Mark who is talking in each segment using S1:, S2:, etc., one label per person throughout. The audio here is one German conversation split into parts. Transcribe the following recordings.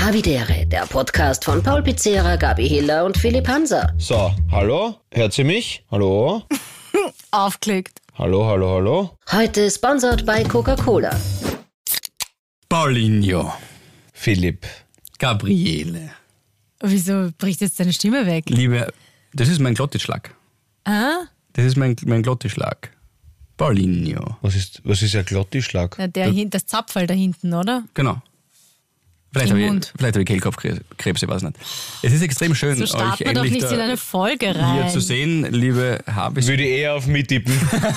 S1: Havidere, der Podcast von Paul Pizzera, Gabi Hiller und Philipp Hanser.
S2: So, hallo? Hört sie mich? Hallo?
S3: Aufgelegt.
S2: Hallo, hallo, hallo?
S1: Heute sponsored bei Coca-Cola.
S4: Paulinho.
S2: Philipp.
S4: Gabriele.
S3: Wieso bricht jetzt deine Stimme weg?
S4: Liebe, das ist mein Glottisschlag.
S3: Ah?
S4: Das ist mein Glottisschlag. Paulinho.
S2: Was ist ein Glottisschlag?
S3: Na, das Zapferl da hinten, oder?
S4: Genau. Vielleicht
S3: Im
S4: habe
S3: Mund.
S4: ich Kehlkopfkrebs, ich weiß nicht. Es ist extrem schön,
S3: So
S4: euch
S3: startet man doch
S4: endlich
S3: nicht in eine Folge rein.
S4: hier zu sehen, liebe Habis.
S2: Würde ich eher auf mich tippen.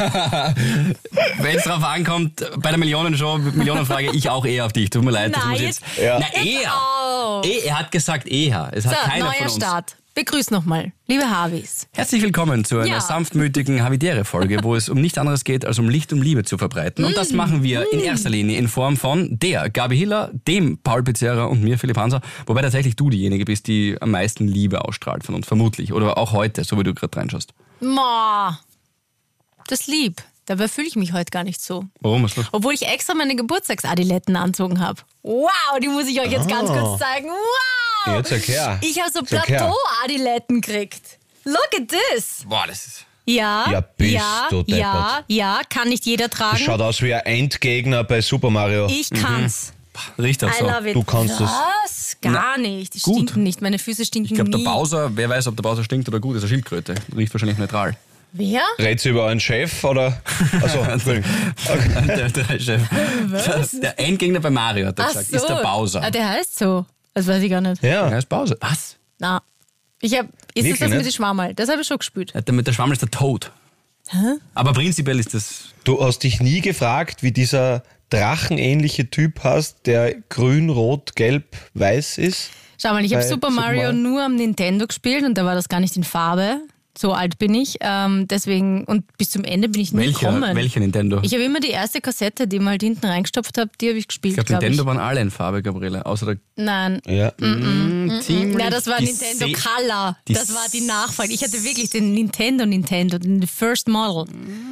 S4: Wenn es drauf ankommt, bei der Millionenfrage, ich auch eher auf dich. Tut mir leid. Das
S3: Nein,
S4: muss
S3: jetzt-
S2: Ja.
S4: Na, eher.
S3: auf.
S4: Er hat gesagt eher. Es hat
S3: So,
S4: keiner
S3: neuer
S4: von uns.
S3: Start. Begrüß nochmal, liebe Havis.
S4: Herzlich willkommen zu einer
S3: Ja.
S4: sanftmütigen Havidere-Folge, wo es um nichts anderes geht, als um Licht und Liebe zu verbreiten. Und das machen wir in erster Linie in Form von der Gabi Hiller, dem Paul Pizzera und mir, Philipp Hanser. Wobei tatsächlich du diejenige bist, die am meisten Liebe ausstrahlt von uns, vermutlich. Oder auch heute, so wie du gerade reinschaust.
S3: Ma, das lieb. Dabei fühle ich mich heute gar nicht so.
S4: Warum? Was ist los?
S3: Obwohl ich extra meine Geburtstagsadiletten anzogen habe. Wow, die muss ich euch jetzt ganz kurz zeigen. Wow!
S2: Jetzt erklär.
S3: Ich habe so
S2: Sag her.
S3: Plateau-Adiletten gekriegt. Look at this.
S4: Boah, das ist...
S3: Ja,
S2: Ja, bist
S3: ja,
S2: du deppert.
S3: ja, kann nicht jeder tragen.
S2: Schaut aus wie ein Endgegner bei Super Mario.
S3: Ich kann's.
S4: Riecht auch
S3: I
S4: so.
S3: love it.
S2: Du kannst das.
S3: Was? Gar nicht. Die
S4: gut.
S3: stinken nicht. Meine Füße stinken
S4: Ich glaube, der
S3: nie.
S4: Bowser, wer weiß, ob der Bowser stinkt oder gut, ist eine Schildkröte. Riecht wahrscheinlich neutral.
S3: Wer?
S2: Redst du über einen Chef oder? Achso, Entschuldigung.
S4: der Chef. Der Endgegner bei Mario, hat er
S3: Ach
S4: gesagt,
S3: so.
S4: ist der Bowser.
S3: Ah, der heißt so. Das weiß ich gar nicht.
S2: Ja.
S4: Er ist Bowser. Was?
S3: Na. Ist das
S2: Wirklich
S3: das mit
S2: nicht?
S3: dem Schwammerl? Das habe ich schon gespürt.
S4: Mit der Schwammel ist der Toad.
S3: Hä?
S4: Aber prinzipiell ist das...
S2: Du hast dich nie gefragt, wie dieser drachenähnliche Typ heißt, der grün, rot, gelb, weiß ist?
S3: Schau mal, ich habe
S2: Bei
S3: Super
S2: Super
S3: Mario
S2: Mario.
S3: nur am Nintendo gespielt und da war das gar nicht in Farbe. So alt bin ich. Deswegen, und bis zum Ende bin ich nie gekommen.
S4: Welcher Nintendo?
S3: Ich habe immer die erste Kassette, die mal hinten reingestopft habe, die habe ich gespielt,
S4: Ich glaube,
S3: glaube
S4: Nintendo
S3: ich.
S4: waren alle in Farbe, Gabriele. Außer der
S3: Nein.
S2: Ja.
S4: ziemlich
S3: Ja, das war Nintendo Color.
S4: die
S3: Das war die Nachfolge. Ich hatte wirklich den Nintendo, den First Model.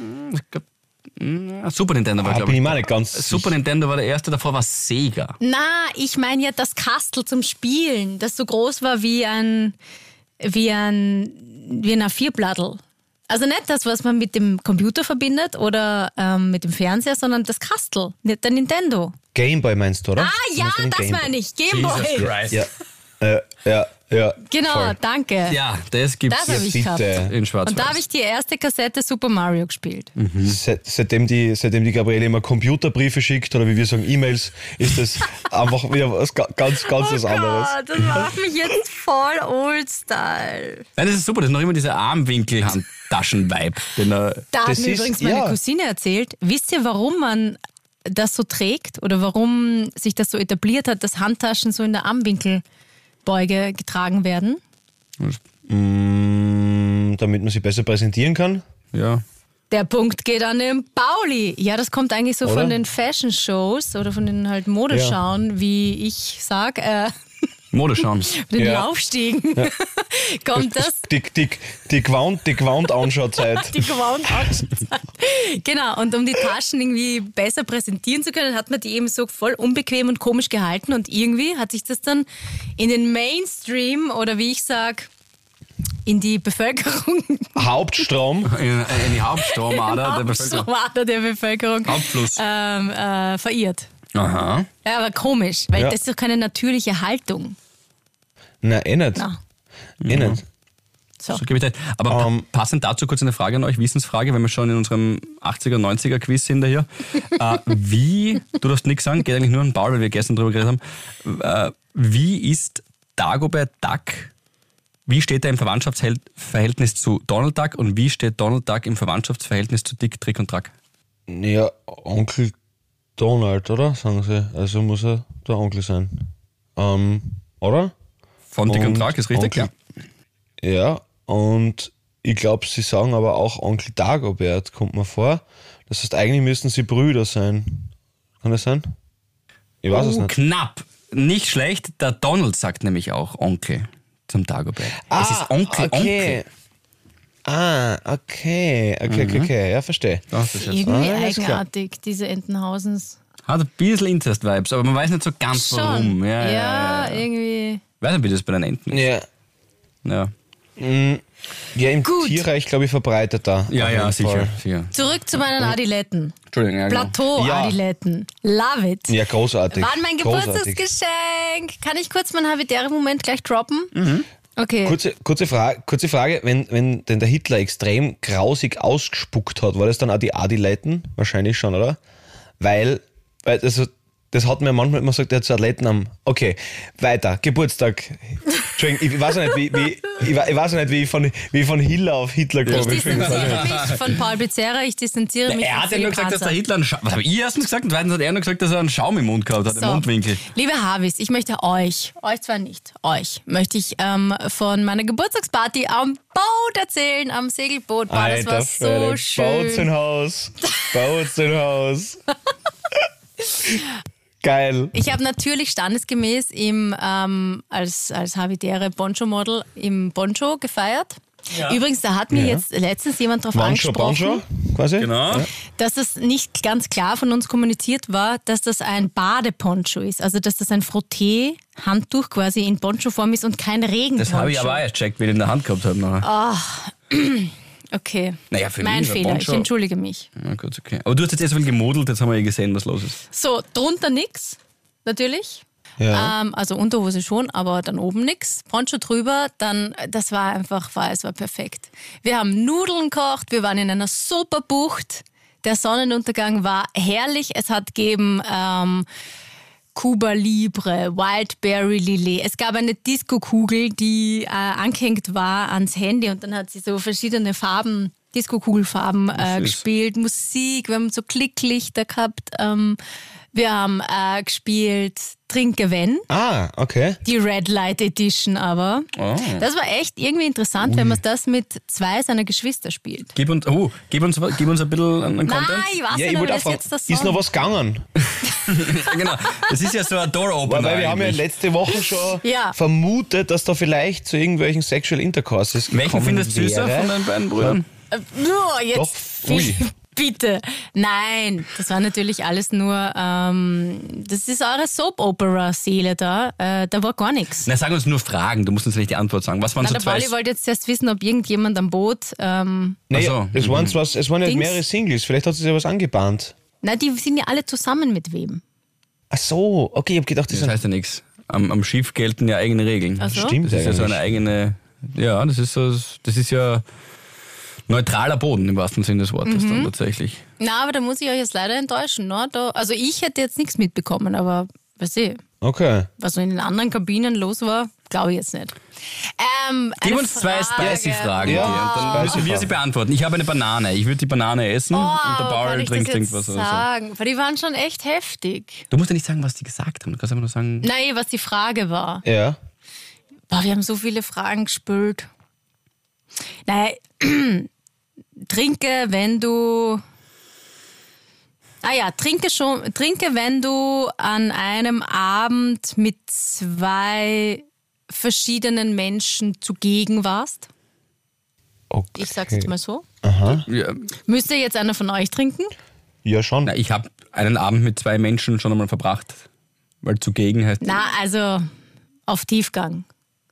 S4: Super Nintendo war,
S2: Da
S4: glaube
S2: bin
S4: ich.
S2: ich mir nicht ganz
S4: Super Nintendo war der erste, davor war Sega.
S3: Na, ich meine ja das Kastel zum Spielen, das so groß war wie ein A4-Blattl. Also nicht das, was man mit dem Computer verbindet oder mit dem Fernseher, sondern das Kastel, nicht der Nintendo.
S2: Gameboy meinst du, oder?
S3: Ah
S2: Du
S3: ja,
S2: meinst den
S3: das
S2: Gameboy.
S3: meine ich, Gameboy.
S4: Christ.
S2: Ja.
S3: Genau,
S2: Voll.
S3: danke.
S4: Ja, das gibt's
S3: Das habe ich
S2: Bitte.
S3: gehabt.
S4: in Schwarz.
S3: Und da habe ich die erste Kassette Super Mario gespielt.
S2: Seitdem die Gabriele immer Computerbriefe schickt oder wie wir sagen E-Mails, ist das einfach wieder was ganz was anderes.
S3: Gott, das macht mich jetzt voll Old-Style.
S4: Nein, das ist super, das ist noch immer dieser Armwinkel-Handtaschen-Vibe.
S3: Da hat
S2: Das
S3: mir
S2: ist-
S3: übrigens meine
S2: ja.
S3: Cousine erzählt. Wisst ihr, warum man das so trägt oder warum sich das so etabliert hat, dass Handtaschen so in der Armwinkelbeuge getragen werden?
S2: Damit man sie besser präsentieren kann.
S4: Ja.
S3: Der Punkt geht an den Pauli. Ja, das kommt eigentlich so
S2: Oder?
S3: von den Fashion-Shows oder von den halt Modeschauen, wie ich sag,
S4: Mode schauen.
S3: den
S2: Ja.
S3: Laufstiegen. Kommt das?
S2: Die Gewand-Anschauzeit.
S3: Die gewohnt Genau, und um die Taschen irgendwie besser präsentieren zu können, hat man die eben so voll unbequem und komisch gehalten und irgendwie hat sich das dann in den Mainstream oder wie ich sag, in die Bevölkerung,
S2: Hauptstrom.
S4: In die Hauptstromader der Bevölkerung.
S3: Hauptstromade der Bevölkerung
S4: Hauptfluss.
S3: verirrt.
S4: Aha.
S3: Ja, aber komisch, weil
S2: Ja.
S3: das ist doch keine natürliche Haltung.
S2: Nein, nicht.
S3: Na,
S2: Nicht.
S3: so.
S4: So gebe ich dir. Aber passend dazu kurz eine Frage an euch, Wissensfrage, wenn wir schon in unserem 80er, 90er Quiz sind da hier. Du darfst nichts sagen, geht eigentlich nur an Paul, weil wir gestern drüber geredet haben. Wie ist Dagobert Duck, wie steht er im Verwandtschaftsverhältnis zu Donald Duck und wie steht Donald Duck im Verwandtschaftsverhältnis zu Dick, Trick und Track?
S2: Ja, Onkel Donald, oder? Sagen sie. Also muss er der Onkel sein. Oder?
S4: Von Dick und
S2: Und
S4: Track ist richtig,
S2: Onkel- Ja, und ich glaube, sie sagen aber auch Onkel Dagobert, kommt mir vor. Das heißt, eigentlich müssten sie Brüder sein. Kann das sein? Ich weiß es nicht.
S4: Knapp. Nicht schlecht, der Donald sagt nämlich auch Onkel zum Dagobert. Es ist Onkel, Onkel.
S2: Okay. Ja, verstehe.
S4: Das ist jetzt
S3: Irgendwie
S2: Ah, alles klar.
S3: eigenartig, diese Entenhausens.
S4: Hat ein bisschen Incest-Vibes, aber man weiß nicht so ganz
S3: Schon.
S4: warum.
S3: Ja, irgendwie.
S4: Weiß nicht, wie das bei den Enten ist.
S2: Ja.
S4: Ja,
S2: Ja, im
S3: Gut.
S2: Tierreich, glaube ich, verbreiteter.
S4: ja,
S2: Auf jeden
S4: sicher,
S2: Fall.
S4: sicher.
S3: Zurück zu meinen Adiletten.
S4: Entschuldigung, ja, genau.
S3: Plateau-Adiletten. Love it.
S2: Ja, großartig.
S3: War mein
S2: Großartig.
S3: Geburtstagsgeschenk. Kann ich kurz meinen Habitäre-Moment gleich droppen? Okay.
S2: Kurze Frage, wenn denn der Hitler extrem grausig ausgespuckt hat, war das dann auch die Adiletten? Wahrscheinlich schon, oder? Weil also, das hat mir manchmal immer gesagt, der hat so Athleten am... Okay, weiter, Geburtstag. Entschuldigung, ich weiß ja nicht, wie ich von Hiller auf Hitler
S3: Ich
S2: komme.
S3: distanziere mich von Paul Becerra, ich distanziere mich
S4: Er
S3: von
S4: hat ja nur
S3: Philipp
S4: gesagt, dass der
S3: Hanser.
S4: Hitler einen Was habe ich erstens gesagt? Und zweitens hat er nur gesagt, dass er einen Schaum im Mund gehabt hat, im Mundwinkel.
S3: Liebe Harvis, ich möchte euch zwar nicht, möchte ich von meiner Geburtstagsparty am Boot erzählen, am Segelboot. Boah, das war so schön.
S2: Baut's ein Haus. Geil.
S3: Ich habe natürlich standesgemäß als Habitäre Poncho-Model im Poncho gefeiert.
S4: Ja.
S3: Übrigens, da hat mir jetzt letztens jemand darauf angesprochen,
S2: Boncho, quasi?
S4: Genau.
S2: Ja.
S3: dass das nicht ganz klar von uns kommuniziert war, dass das ein Badeponcho ist. Also, dass das ein Frotté-Handtuch quasi in Poncho-Form ist und kein Regenponcho.
S4: Das habe ich aber auch erst gecheckt, weil ich in der Hand gehabt habe. Nachher.
S3: Okay,
S4: Naja, für
S3: mein
S4: mich ist ein
S3: Fehler,
S4: Poncho-
S3: ich entschuldige mich.
S4: Ja, gut, okay. Aber du hast jetzt erst mal gemodelt, jetzt haben wir gesehen, was los ist.
S3: So, drunter nix, natürlich.
S2: Ja.
S3: Also Unterhose schon, aber dann oben nix. Poncho drüber, dann, es war perfekt. Wir haben Nudeln gekocht, wir waren in einer super Bucht. Der Sonnenuntergang war herrlich. Es hat gegeben Cuba Libre, Wildberry Lillet. Es gab eine Disco-Kugel, die angehängt war ans Handy und dann hat sie so verschiedene Farben, Disco-Kugelfarben gespielt. Musik, wir haben so Klicklichter gehabt. Wir haben gespielt Trinke Wenn,
S2: Okay.
S3: die Red Light Edition aber.
S4: Oh.
S3: Das war echt irgendwie interessant, wenn man das mit 2 seiner Geschwister spielt.
S4: Gib uns ein bisschen an
S3: Nein,
S4: Content.
S3: ich weiß
S2: Ja,
S3: nicht,
S2: ich
S3: ob
S2: wollte
S3: das
S2: auch
S3: jetzt das
S2: ist noch
S3: Song.
S2: was gegangen?
S4: Ja, genau. Das ist ja so ein Door-Opener.
S2: Weil wir haben ja
S4: eigentlich.
S2: letzte Woche schon
S3: Ja.
S2: vermutet, dass da vielleicht zu irgendwelchen Sexual Intercourses
S4: Welchen
S2: gekommen
S4: findest du süßer
S2: wäre.
S4: von deinen beiden Brüdern?
S3: Jetzt,
S2: Doch, ui.
S3: bitte. Nein, das war natürlich alles nur, das ist eure Soap-Opera-Seele da. Da war gar nichts.
S4: Na, sag uns nur Fragen, du musst uns nicht die Antwort sagen. Was waren so
S3: Der
S4: zwei...
S3: Pauli wollte jetzt erst wissen, ob irgendjemand am Boot.
S2: Nee,
S4: Ach so.
S2: es waren ja
S3: Dings.
S2: mehrere Singles, vielleicht hat sich ja was angebahnt.
S3: Na, die sind ja alle zusammen mit wem?
S2: Ach so, okay, ich habe gedacht, das
S4: Das
S2: sind...
S4: heißt ja nichts. Am Schiff gelten ja eigene Regeln.
S3: Ach so?
S2: Stimmt
S4: Das ist ja so
S2: eigentlich.
S4: eine eigene... Ja, das ist ja neutraler Boden im wahrsten Sinne des Wortes dann tatsächlich.
S3: Na, aber da muss ich euch jetzt leider enttäuschen. Ne? Also ich hätte jetzt nichts mitbekommen, aber weiß ich,
S2: Okay.
S3: was so in den anderen Kabinen los war, glaube ich jetzt nicht.
S4: Gib
S3: eine
S4: uns zwei
S3: Frage.
S4: Spicy-Fragen,
S2: Ja.
S4: und dann müssen wir sie beantworten. Ich habe eine Banane. Ich würde die Banane essen und der
S3: Kann
S4: Paul
S3: ich
S4: trinkt
S3: das jetzt
S4: irgendwas oder so.
S3: sagen? Weil die waren schon echt heftig.
S4: Du musst ja nicht sagen, was die gesagt haben. Du kannst einfach nur sagen...
S3: Nein, was die Frage war.
S2: Ja.
S3: Boah, wir haben so viele Fragen gespült. Nein, trinke, wenn du... trinke, wenn du an einem Abend mit 2 verschiedenen Menschen zugegen warst.
S2: Okay.
S3: Ich sag's jetzt mal so.
S4: Ja,
S3: Müsste jetzt einer von euch trinken?
S2: Ja, schon.
S4: na, ich habe einen Abend mit 2 Menschen schon einmal verbracht. Weil zugegen heißt...
S3: Na, also auf Tiefgang.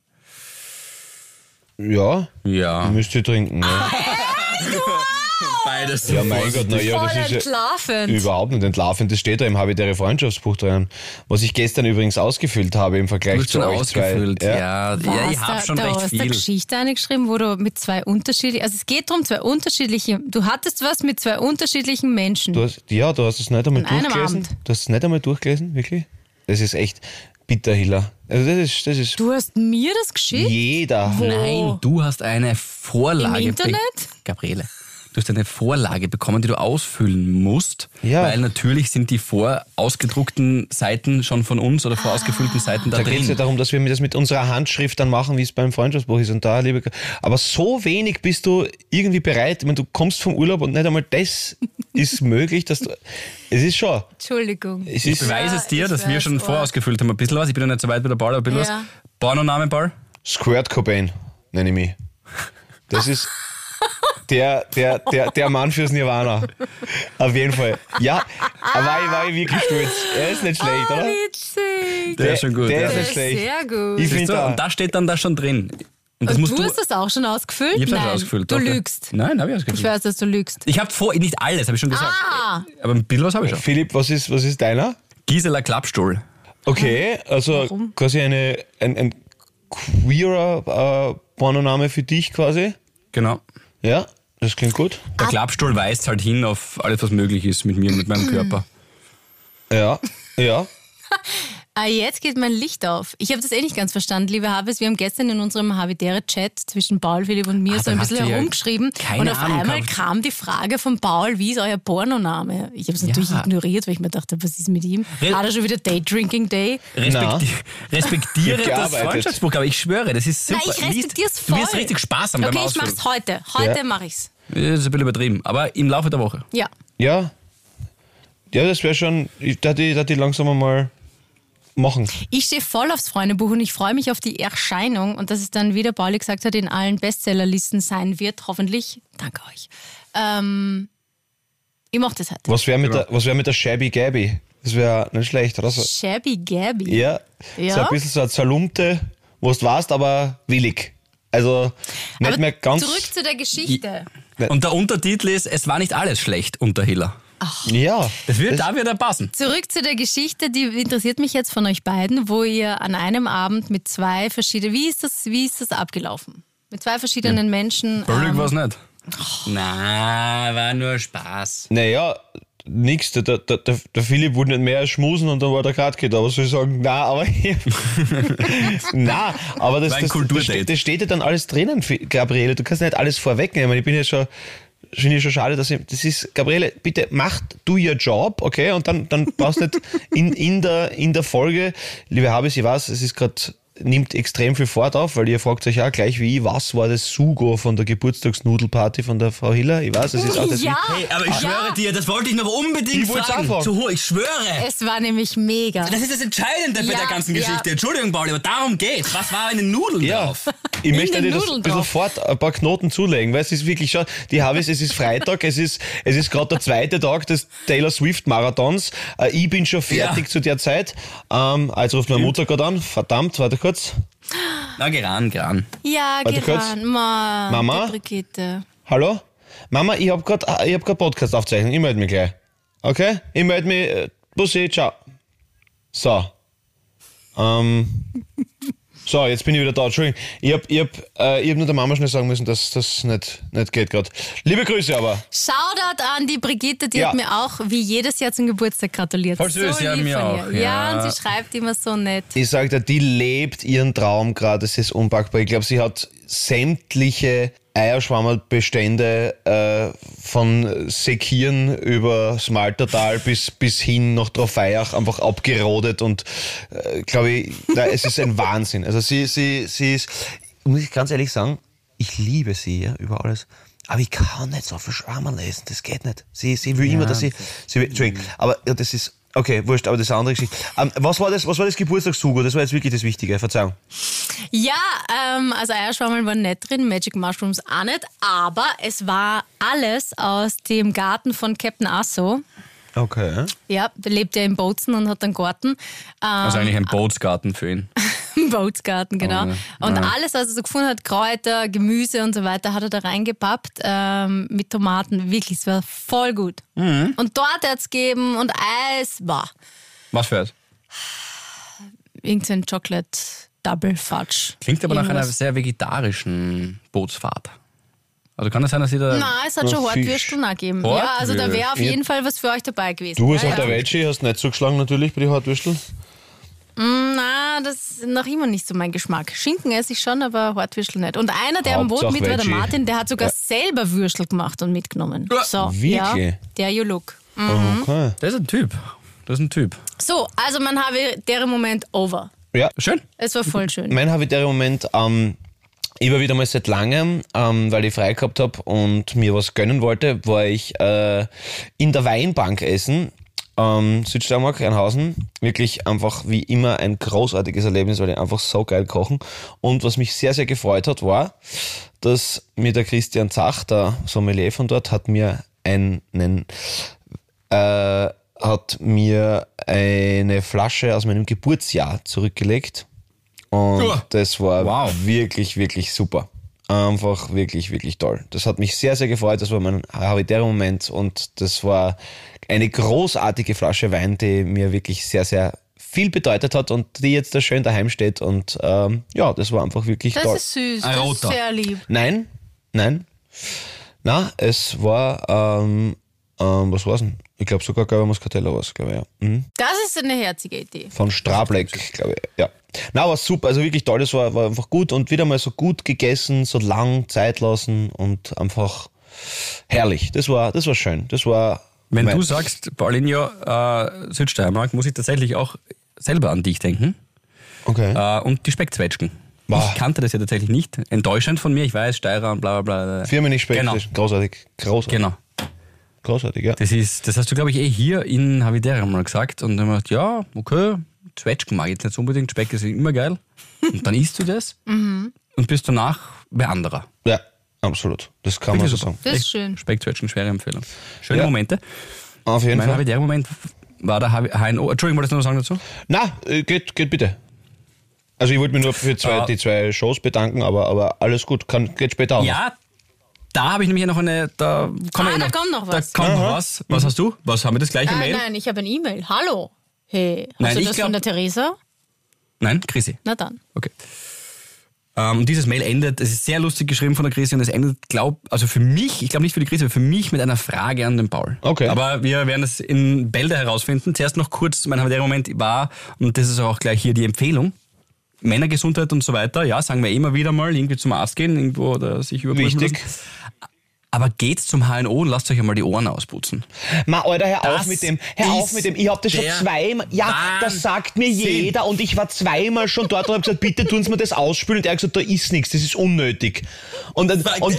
S2: Ja,
S4: Ja,
S2: müsst ihr trinken. Ja,
S4: beides.
S2: ja mein Gott, naja,
S3: Voll
S2: das ist ja
S3: entlarvend.
S2: überhaupt nicht entlarvend. Das steht da im Habitäre Freundschaftsbuch drin. Was ich gestern übrigens ausgefüllt habe im
S4: Du
S2: Vergleich
S4: hast
S2: zu
S4: schon
S2: euch
S4: ausgefüllt.
S2: zwei.
S4: Ja, ich habe schon
S3: da
S4: recht
S3: hast du eine
S4: viel.
S3: Geschichte eingeschrieben, wo du mit 2 unterschiedlichen, also es geht darum, 2 unterschiedliche, du hattest was mit 2 unterschiedlichen Menschen.
S2: Du hast es nicht einmal
S3: An einem
S2: durchgelesen?
S3: Abend.
S2: Du hast es nicht einmal durchgelesen, wirklich? Das ist echt bitter, Hiller. Also das ist
S3: Du hast mir das geschickt?
S2: jeder.
S3: Wo?
S4: Nein, du hast eine Vorlage.
S3: Im Internet?
S4: Gabriele, du hast eine Vorlage bekommen, die du ausfüllen musst,
S2: Ja.
S4: weil natürlich sind die vorausgedruckten Seiten schon von uns oder vorausgefüllten Seiten da
S2: Da geht es ja
S4: drin.
S2: darum, dass wir das mit unserer Handschrift dann machen, wie es beim Freundschaftsbuch ist. Und da, aber so wenig bist du irgendwie bereit. Ich meine, du kommst vom Urlaub und nicht einmal das ist möglich, dass du. Es ist schon.
S3: Entschuldigung.
S2: Es
S4: Ich
S2: ist
S4: beweise es dir,
S3: ich
S4: dass wir
S3: weiß,
S4: schon
S3: oh.
S4: vorausgefüllt haben. Ein bisschen was. Ich bin noch nicht so weit wie der Ball, aber ein bisschen
S3: Ja.
S4: was. Pornoname, Ball?
S2: Squirt Cobain, nenne ich mich. Das ist. der Mann fürs Nirvana. Auf jeden Fall. Ja, war ich wirklich stolz. Er ist nicht schlecht, oder?
S3: Witzig.
S4: Der ist schon gut.
S2: Der
S4: ja.
S2: ist
S3: Das
S2: nicht
S3: ist
S2: schlecht.
S3: sehr gut.
S2: Ich
S4: Siehst
S2: finde
S4: du?
S2: auch.
S4: Und da steht dann da schon drin. Und das
S3: Und
S4: musst
S3: du hast das auch schon ausgefüllt?
S4: Ich hab's auch
S3: Nein,
S4: schon ausgefüllt.
S3: du
S4: doch, ja.
S3: lügst.
S4: Nein, habe ich
S3: Ich
S4: ausgefüllt.
S3: weiß, dass du lügst.
S4: Ich habe nicht alles, habe ich schon gesagt. Aber ein bisschen was habe ich schon.
S2: Philipp, was ist deiner?
S4: Gisela Klappstuhl.
S2: Okay, also
S3: Warum?
S2: quasi ein queerer Pornoname für dich quasi.
S4: Genau.
S2: Ja, das klingt gut.
S4: Der Klappstuhl weist halt hin auf alles, was möglich ist mit mir, mit meinem Körper.
S2: Ja.
S3: Jetzt geht mein Licht auf. Ich habe das nicht ganz verstanden, liebe Habes. Wir haben gestern in unserem Habitäre-Chat zwischen Paul, Philipp und mir so ein
S4: dann hast
S3: bisschen
S4: du ja
S3: herumgeschrieben.
S4: keine
S3: Und auf
S4: Ahnung
S3: einmal
S4: gehabt.
S3: kam die Frage von Paul, wie ist euer Pornoname? Ich habe es natürlich ignoriert, weil ich mir dachte, was ist mit ihm? Hat er schon wieder Day-Drinking-Day?
S4: Respektiere
S2: Wird
S4: das
S2: gearbeitet.
S4: Freundschaftsbuch, aber ich schwöre, das ist super.
S3: Nein, ich respektiere es voll.
S4: Du wirst richtig Spaß haben beim
S3: Okay, ich
S4: Ausfüllen.
S3: mach's heute. Heute mache ich's.
S4: Das ist ein bisschen übertrieben, aber im Laufe der Woche.
S3: Ja.
S2: Ja, das wäre schon, da die langsam mal machen.
S3: Ich stehe voll aufs Freundebuch und ich freue mich auf die Erscheinung und dass es dann, wie der Pauli gesagt hat, in allen Bestsellerlisten sein wird, hoffentlich. Danke euch. Ich mache das heute.
S2: Was wäre mit der Shabby Gabby? Das wäre nicht schlecht, oder so?
S3: Shabby Gabby.
S2: Ja,
S3: Ja?
S2: so ein bisschen so eine Zerlumpte, wo du warst, aber willig. Also nicht
S3: Aber
S2: mehr ganz...
S3: zurück zu der Geschichte.
S4: Und der Untertitel ist, es war nicht alles schlecht unter Hiller.
S2: Ja,
S4: Da wird er passen.
S3: Zurück zu der Geschichte, die interessiert mich jetzt von euch beiden, wo ihr an einem Abend mit zwei verschiedenen, wie ist das abgelaufen? Mit zwei verschiedenen Menschen.
S4: Völlig war's nicht. Na, war nur Spaß.
S2: naja, nix. Der Philipp wollte nicht mehr schmusen und dann war der Kratke da. Was soll ich sagen? Nein, aber... Nein, aber
S4: War ein Kulturdate.
S2: das steht ja dann alles drinnen, Gabriele. Du kannst nicht alles vorwegnehmen. Ich bin ja schon... Finde ich schon schade, das ist, Gabriele, bitte mach du your job, okay? Und dann brauchst du nicht in der Folge, liebe Habis, ich weiß, es ist gerade, nimmt extrem viel Fahrt auf, weil ihr fragt euch auch gleich wie, was war das Sugo von der Geburtstagsnudelparty von der Frau Hiller? Ich weiß, es ist auch das.
S3: Ja,
S4: Hey, aber ich schwöre dir, das wollte ich noch unbedingt
S2: Ich wollte es
S4: fragen.
S2: auch fragen.
S4: So, ich schwöre.
S3: es war nämlich mega.
S4: Das ist das Entscheidende bei
S3: Ja,
S4: der ganzen
S3: ja.
S4: Geschichte. Entschuldigung, Pauli, aber darum geht's. Was war in den Nudeln
S2: Ja,
S4: drauf?
S2: ich möchte
S3: den
S2: dir das
S3: Nudeln
S2: ein bisschen
S3: drauf.
S2: fort ein paar Knoten zulegen, weil es ist wirklich schon, die Habis, es ist Freitag, es ist gerade der zweite Tag des Taylor Swift Marathons. Ich bin schon fertig zu der Zeit. Jetzt ruft meine Mutter gerade an. Verdammt, warte kurz.
S4: Na, Gran.
S3: Ja,
S2: Warte kurz.
S3: geran. Mann,
S2: Mama?
S3: die Brigitte.
S2: Hallo? Mama, ich hab grad Podcast aufzeichnen. Ich melde mich gleich. Okay? Ich melde mich. Bussi, ciao. So. So, jetzt bin ich wieder da. Entschuldigung. Ich hab nur der Mama schnell sagen müssen, dass das nicht geht gerade. Liebe Grüße aber.
S3: Shoutout an die Brigitte, die
S2: Ja.
S3: hat mir auch wie jedes Jahr zum Geburtstag gratuliert.
S4: Voll süß,
S3: so
S4: ja,
S3: lieb
S4: mir
S3: von
S4: auch,
S3: ihr. Ja,
S4: ja.
S3: und sie schreibt immer so nett.
S2: Ich sag dir, die lebt ihren Traum gerade. Es ist unpackbar. Ich glaube, sie hat sämtliche Eierschwammerlbestände von Sekieren über das Maltertal bis hin nach Trofeiach einfach abgerodet und glaube ich, es ist ein Wahnsinn. Also sie ist, muss ich ganz ehrlich sagen, ich liebe sie ja, über alles. Aber ich kann nicht so viel Schwammerl lesen, das geht nicht. Sie will immer, dass sie will, Entschuldigung, aber ja, das ist, okay, wurscht, aber das ist eine andere Geschichte. Was war das Geburtstagssugo? Das war jetzt wirklich das Wichtige, Verzeihung.
S3: Ja, also Eierschwammeln waren nicht drin, Magic Mushrooms auch nicht, aber es war alles aus dem Garten von Captain Asso.
S2: Okay.
S3: Ja, der lebt ja in Bozen und hat einen Garten.
S4: Also eigentlich ein Bootsgarten für ihn.
S3: Bootsgarten, genau. Und alles, was er so gefunden hat, Kräuter, Gemüse und so weiter, hat er da reingepappt mit Tomaten. Wirklich, es war voll gut. Und dort hat es gegeben und Eis war
S4: Was für es?
S3: irgendein Chocolate Double Fudge.
S4: Klingt aber nach einer
S3: Irgendwas.
S4: sehr vegetarischen Bootsfahrt. Also kann es sein, dass ihr da...
S3: Nein, es hat schon
S2: Fisch.
S3: Hartwürsteln auch gegeben. Ja, also da wäre auf
S2: Ja.
S3: jeden Fall was für euch dabei gewesen.
S2: Du als
S3: ja,
S2: auf der Veggie hast nicht zugeschlagen natürlich bei den Hartwürsteln.
S3: Na, das ist noch immer nicht so mein Geschmack. Schinken esse ich schon, aber Hartwürstel nicht. Und einer, der am Boot
S2: Hauptsache
S3: mit war, der
S2: Veggie.
S3: Martin, der hat sogar selber Würstel gemacht und mitgenommen. So,
S2: Wirklich?
S3: ja, der you look.
S2: Okay.
S4: Das ist ein Typ.
S3: So, also mein deren Moment over.
S2: Ja,
S4: Schön.
S3: Es war voll schön.
S2: mein habitärer Moment, ich war wieder mal seit langem, weil ich frei gehabt habe und mir was gönnen wollte, war ich in der Weinbank essen. Südsteiermark, Ernhausen. Wirklich einfach wie immer ein großartiges Erlebnis, weil die einfach so geil kochen. Und was mich sehr, sehr gefreut hat, war, dass mir der Christian Zach, der Sommelier von dort, hat mir eine Flasche aus meinem Geburtsjahr zurückgelegt. Und das war wirklich, wirklich super. Einfach wirklich, wirklich toll. Das hat mich sehr, sehr gefreut. Das war mein Habitäre-Moment und das war eine großartige Flasche Wein, die mir wirklich sehr, sehr viel bedeutet hat und die jetzt da schön daheim steht. Und das war einfach wirklich toll.
S3: Das ist süß, das ist sehr lieb.
S2: Nein. Na, es war, was war's denn? Ich glaube sogar Gelber Muscatella war es, glaube ich, ja. Mhm.
S3: Das ist eine herzige Idee.
S2: Von Strableck, glaube ich, ja. Na, war super, also wirklich toll, das war einfach gut und wieder mal so gut gegessen, so lang Zeit lassen und einfach herrlich. Das war schön, das war...
S4: Wenn du sagst, Paulinho, Südsteiermark, muss ich tatsächlich auch selber an dich denken.
S2: Okay.
S4: Und die Speckzwetschgen.
S2: Wow.
S4: Ich kannte das ja tatsächlich nicht. Enttäuschend von mir, ich weiß, Steirer und bla bla bla.
S2: Firmen Speck,
S4: genau.
S2: Großartig.
S4: Genau.
S2: Großartig, ja.
S4: Das hast du, glaube ich, hier in Havidere mal gesagt. Und dann habe ich gedacht, ja, okay, Zwetschgen mag ich jetzt nicht so unbedingt, Speck ist immer geil. Und dann isst du das und bist danach bei anderer.
S2: Ja, absolut. Das kann man so sagen.
S3: Das ist schön.
S4: Speckzwetschgen, schwere Empfehlung. Schöne Momente.
S2: Auf jeden Fall.
S4: Mein Havidere-Moment war der HNO. Entschuldigung, wolltest du noch sagen dazu?
S2: Na, geht bitte. Also ich wollte mich nur für die zwei Shows bedanken, aber alles gut, geht später auch.
S4: Ja, da habe ich nämlich noch eine, da kommt noch was. Was hast du? Was haben wir das gleiche Mail?
S3: Nein, ich habe ein E-Mail. Hallo. Hey,
S4: Nein,
S3: hast du das von der Theresa?
S4: Nein, Chrissy.
S3: Na dann.
S4: Okay. Und dieses Mail endet, es ist sehr lustig geschrieben von der Chrissy und es endet, also für mich, ich glaube nicht für die Chrissy, aber für mich mit einer Frage an den Paul.
S2: Okay.
S4: Aber wir werden es in Bälde herausfinden. Zuerst noch kurz, mein Moment war, und das ist auch gleich hier die Empfehlung, Männergesundheit und so weiter, ja, sagen wir immer wieder mal, irgendwie zum Arzt gehen, irgendwo oder sich überprüfen
S2: Wichtig.
S4: lassen. Aber geht's zum HNO und lasst euch einmal die Ohren ausputzen.
S2: Alter, hör auf mit dem. Ich hab das schon zweimal. Ja, das sagt mir jeder und ich war zweimal schon dort und hab gesagt, bitte tun Sie mir das ausspülen. Und er hat gesagt, da ist nichts, das ist unnötig. Und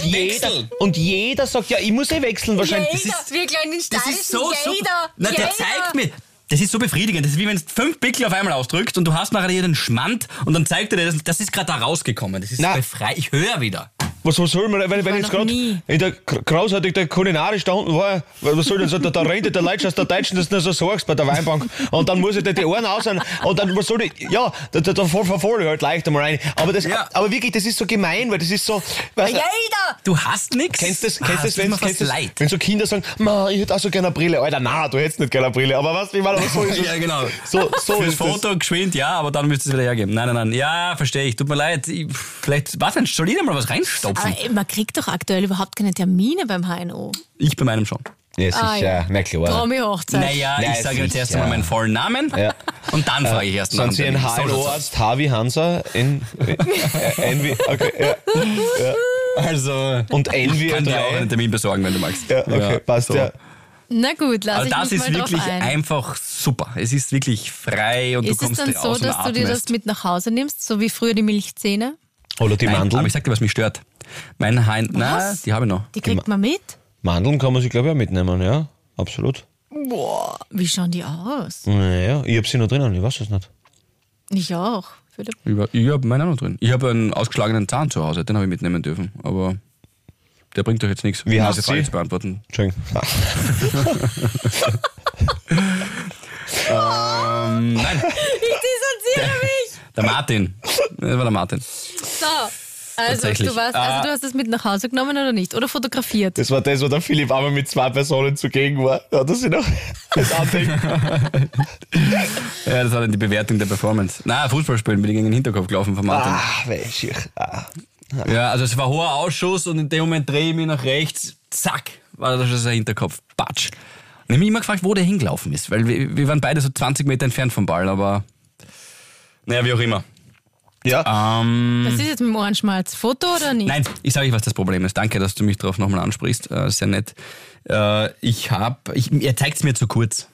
S2: jeder sagt, ja, ich muss wechseln wahrscheinlich.
S3: Wir kleinen Stadischen,
S4: Der zeigt mir. Das ist so befriedigend. Das ist wie wenn du 5 Pickel auf einmal ausdrückst und du hast nachher hier den Schmand und dann zeigt er dir, das ist gerade da rausgekommen. Das ist befreit. Ich höre wieder.
S2: Was soll man, wenn ich jetzt gerade in der großartig der kulinarisch da unten war, was soll denn so, da rennt der Leute aus der Deutschen, dass du so sagst bei der Weinbank und dann muss ich dir die Ohren aussehen und dann, was soll ich, ja, da verfolge ich halt leicht einmal rein. Aber wirklich, das ist so gemein, weil das ist so...
S3: Jeder!
S4: Du hast nichts.
S2: Kennst du das, wenn so Kinder sagen, ich hätte auch so gerne eine Brille. Alter, nein, du hättest nicht gerne eine Brille. Aber was, wie war das so?
S4: Ja, genau.
S2: So
S4: fürs
S2: ist
S4: Foto
S2: das.
S4: geschwind, ja, aber dann müsstest du es wieder hergeben. Nein. Ja, verstehe ich. Tut mir leid. Vielleicht, soll ich da mal was reinstopfen?
S3: Aber man kriegt doch aktuell überhaupt keine Termine beim HNO.
S4: Ich bei meinem schon.
S2: Ja, sicher. Na klar.
S3: Promi-Hochzeit.
S4: Naja, ich sage jetzt erst einmal meinen vollen Namen und dann frage ich erst nach.
S2: Sind Sie ein HNO-Arzt, Harvey Hansa? Okay, ja.
S4: Also,
S2: und Envy
S4: ich kann dir
S2: 3.
S4: auch einen Termin besorgen, wenn du magst.
S2: Ja, okay, passt
S4: so.
S2: ja.
S3: Na gut, lass
S4: also
S3: ich
S4: das
S3: mich
S4: ist
S3: mal drauf
S4: wirklich
S3: ein.
S4: einfach super. Es ist wirklich frei und
S3: ist
S4: du kommst
S3: es dann
S4: raus
S3: so, dass du dir das mit nach Hause nimmst, so wie früher die Milchzähne?
S2: Oder die Mandeln.
S4: Aber ich sag dir, was mich stört. Mein Hein, nein, die habe ich noch.
S3: Die kriegt man mit?
S2: Mandeln kann man sich, glaube ich, auch mitnehmen, ja. Absolut.
S3: Boah, wie schauen die aus?
S2: Naja, ich habe sie noch drinnen, ich weiß es nicht.
S3: Ich auch. Philipp.
S4: Ich habe meinen auch noch drin. Ich habe einen ausgeschlagenen Zahn zu Hause, den habe ich mitnehmen dürfen. Aber der bringt euch jetzt nichts.
S2: Wie heißt
S4: die Frage
S2: sie?
S4: zu beantworten.
S2: Entschuldigung.
S4: Nein,
S3: Ich distanziere mich!
S4: der Martin. Das war der Martin.
S3: So, also
S4: Tatsächlich.
S3: du hast es mit nach Hause genommen oder nicht? Oder fotografiert?
S2: Das war das, wo der Philipp einmal mit 2 Personen zugegen war. Hat er sich noch das andenken?
S4: Ja, das war dann die Bewertung der Performance. Nein, Fußballspielen bin ich gegen den Hinterkopf gelaufen von Martin.
S2: Welch.
S4: Ja, also es war hoher Ausschuss und in dem Moment drehe ich mich nach rechts, zack, war da schon sein Hinterkopf, patsch. Und ich habe mich immer gefragt, wo der hingelaufen ist, weil wir waren beide so 20 Meter entfernt vom Ball, aber naja, wie auch immer.
S2: Ja.
S3: Was ist jetzt mit dem Ohrenschmalz? Foto oder nicht?
S4: Nein, ich sage euch, was das Problem ist. Danke, dass du mich darauf nochmal ansprichst. Sehr nett. Er zeigt es mir zu kurz.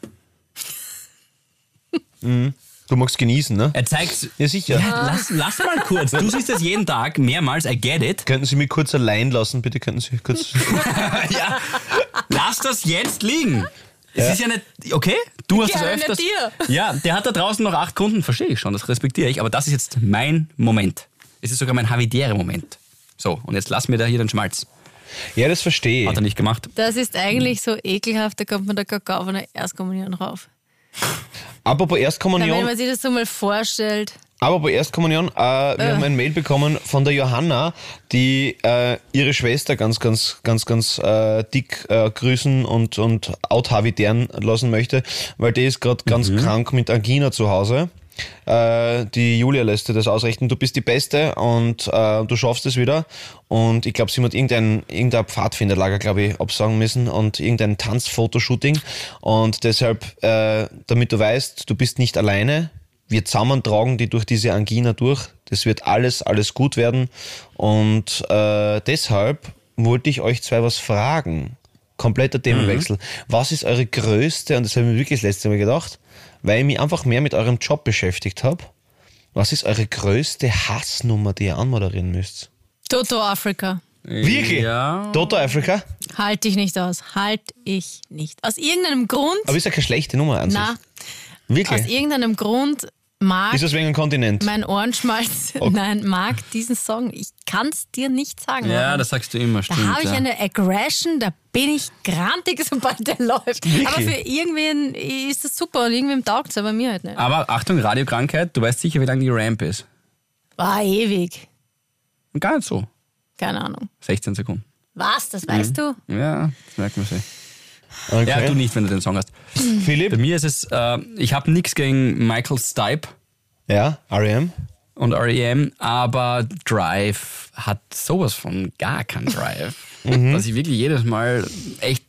S2: Du magst genießen, ne?
S4: Er zeigt
S2: Ja, sicher.
S4: Ja, lass mal kurz. Du siehst das jeden Tag mehrmals, I get it.
S2: Könnten Sie mich kurz allein lassen, bitte? Könnten Sie kurz...
S4: Ja. Lass das jetzt liegen. Es ist ja nicht, okay, du hast das
S3: Gerne
S4: öfters.
S3: dir.
S4: Ja, der hat da draußen noch 8 Kunden, verstehe ich schon, das respektiere ich, aber das ist jetzt mein Moment. Es ist sogar mein Havidere-Moment. So, und jetzt lass mir da hier den Schmalz.
S2: Ja, das verstehe ich.
S4: Hat er nicht gemacht.
S3: Das ist eigentlich so ekelhaft, da kommt man der Kakao von der Erstkommunion rauf.
S2: Apropos
S3: Wenn
S2: Erstkommunion,
S3: man sich das so mal vorstellt.
S2: wir haben ein Mail bekommen von der Johanna, die ihre Schwester ganz dick grüßen und outhavideren lassen möchte, weil die ist gerade ganz krank mit Angina zu Hause. Die Julia lässt dir das ausrichten. Du bist die Beste und du schaffst es wieder. Und ich glaube, sie hat irgendein Pfadfinderlager, glaube ich, absagen müssen und irgendein Tanzfotoshooting. Und deshalb, damit du weißt, du bist nicht alleine. Wir zusammen tragen die durch diese Angina durch. Das wird alles gut werden. Und deshalb wollte ich euch 2 was fragen. Kompletter Themenwechsel. Was ist eure größte, und das habe ich mir wirklich das letzte Mal gedacht, weil ich mich einfach mehr mit eurem Job beschäftigt habe. Was ist eure größte Hassnummer, die ihr anmoderieren müsst?
S3: Toto Africa.
S2: Wirklich?
S4: Ja.
S2: Toto Africa?
S3: Halt ich nicht aus. Halt ich nicht. Aus irgendeinem Grund.
S2: Aber ist ja keine schlechte Nummer an sich.
S3: Na, aus
S2: Wirklich?
S3: irgendeinem Grund mag
S2: Ist das wegen dem Kontinent?
S3: mein Ohrenschmalz, mag diesen Song. Ich kann es dir nicht sagen.
S4: Ja,
S3: warum.
S4: das sagst du immer,
S3: Da
S4: stimmt.
S3: habe ich
S4: ja.
S3: eine Aggression, da bin ich grantig, sobald der läuft.
S2: Wirklich?
S3: Aber für irgendwen ist das super und irgendwem taugt es, aber mir halt nicht.
S4: Aber Achtung, Radiokrankheit, du weißt sicher, wie lange die Ramp ist.
S3: War ewig.
S4: Und gar nicht so.
S3: Keine Ahnung.
S4: 16 Sekunden.
S3: Was, das weißt du?
S4: Ja, das merkt man sich.
S2: Okay.
S4: Ja, du nicht, wenn du den Song hast. Bei
S2: Philipp?
S4: mir ist es, ich habe nichts gegen Michael Stipe
S2: Ja, R.E.M.?
S4: und R.E.M., aber Drive hat sowas von gar keinen Drive. Dass ich wirklich jedes Mal echt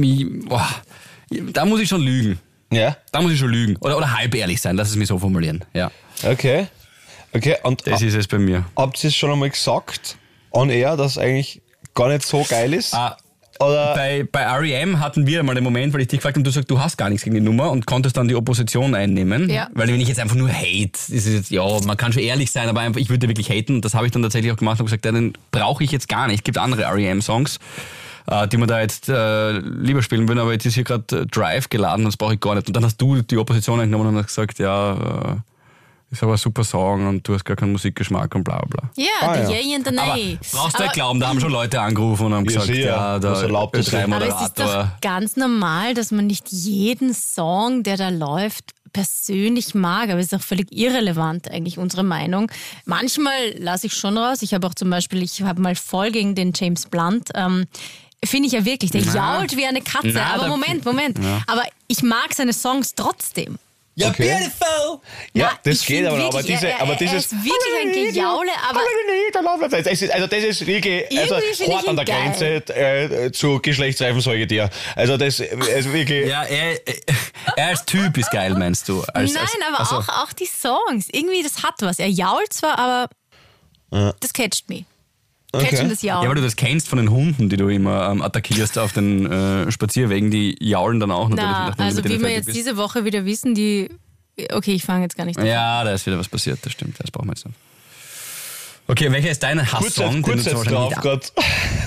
S4: da muss ich schon lügen.
S2: Ja,
S4: Da muss ich schon lügen. Oder halb ehrlich sein, lass es mich so formulieren. Ja,
S2: okay. Okay, und
S4: das ist es bei mir.
S2: habt ihr es schon einmal gesagt, on air, dass es eigentlich gar nicht so geil ist? Oder?
S4: Bei R.E.M. hatten wir mal den Moment, weil ich dich gefragt habe und du sagst, du hast gar nichts gegen die Nummer und konntest dann die Opposition einnehmen.
S3: Ja.
S4: Weil wenn ich jetzt einfach nur hate, ist es jetzt, ja, man kann schon ehrlich sein, aber einfach, ich würde wirklich haten und das habe ich dann tatsächlich auch gemacht und gesagt, ja, den brauche ich jetzt gar nicht. Es gibt andere R.E.M.-Songs, die man da jetzt lieber spielen würden, aber jetzt ist hier gerade Drive geladen und das brauche ich gar nicht. Und dann hast du die Opposition eingenommen und hast gesagt, ja, ist aber ein super Song und du hast gar keinen Musikgeschmack und bla bla.
S3: Ja,
S2: ja.
S3: the Yay and the
S4: Aber
S3: Nay.
S4: brauchst du nicht glauben, da haben schon Leute angerufen und haben gesagt,
S2: sicher.
S4: ja,
S2: Was
S4: der
S2: erlaubt es sich?
S3: Aber es ist
S4: Ö3-Moderator.
S3: doch ganz normal, dass man nicht jeden Song, der da läuft, persönlich mag. Aber es ist auch völlig irrelevant eigentlich, unsere Meinung. Manchmal lasse ich schon raus. Ich habe auch zum Beispiel, ich habe mal voll gegen den James Blunt. Finde ich ja wirklich, der jault wie eine Katze.
S4: Na,
S3: Aber Moment. Aber ich mag seine Songs trotzdem.
S4: Ja,
S2: Okay.
S4: beautiful!
S2: Ja,
S3: Na,
S2: das
S3: ich
S2: geht
S3: find
S2: aber,
S3: wirklich,
S2: aber
S3: er
S2: dieses...
S3: ist wirklich ein Gejaule, aber
S2: das ist wirklich
S3: Irgendwie find
S2: hart
S3: ich
S2: an der
S3: ihn
S2: Grenze zu geschlechtsreifen Säugetier. Also das ist wirklich...
S4: Ja, er als Typ ist geil, meinst du?
S3: nein, aber auch die Songs. Irgendwie, das hat was. Er jault zwar, aber das catcht mich. Catchen das
S4: Ja, weil
S3: Jaulen.
S4: du das kennst von den Hunden, die du immer attackierst auf den Spazierwegen, die jaulen dann auch natürlich.
S3: Na,
S4: nachdem du
S3: also
S4: mit
S3: wie
S4: denen
S3: wir
S4: fertig
S3: jetzt
S4: bist.
S3: diese Woche wieder wissen, okay, ich fange jetzt gar nicht an.
S4: Ja, da ist wieder was passiert, das stimmt, das brauchen wir jetzt nicht. Okay, welcher ist dein Hasssong?
S2: Kurz
S4: den du
S2: jetzt
S4: so
S2: drauf
S4: wahrscheinlich
S2: gerade.